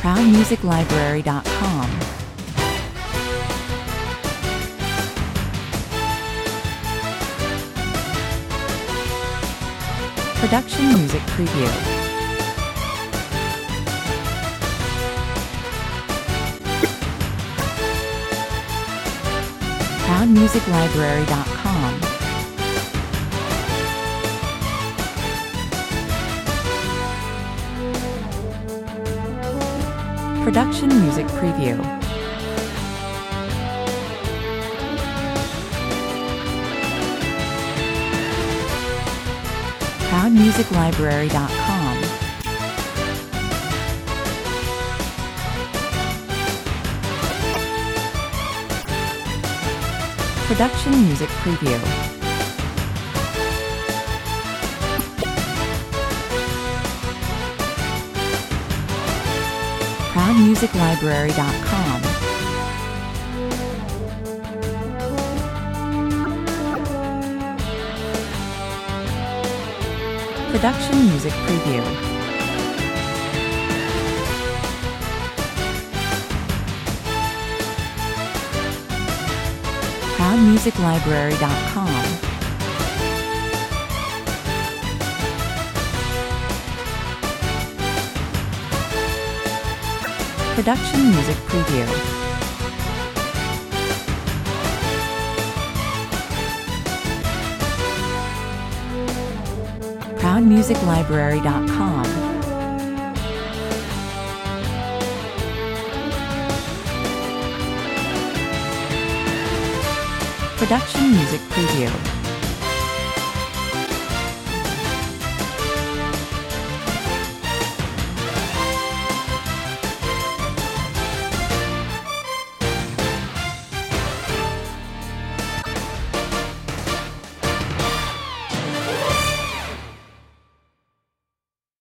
ProudMusicLibrary.com. Production Music Preview. ProudMusicLibrary.com. Production Music Preview. ProudMusicLibrary.com. Production Music Preview. ProudMusicLibrary.com. Production Music Preview. ProudMusicLibrary.com. Production Music Preview. ProudMusicLibrary.com. Production Music Preview.